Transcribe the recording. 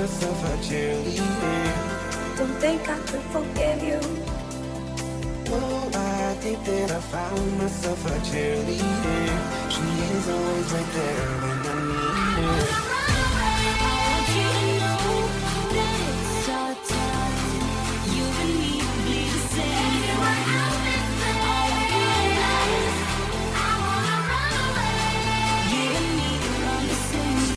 myself a cheerleader. Don't think I could forgive you. Oh, I think that I found myself a cheerleader. She is always right there when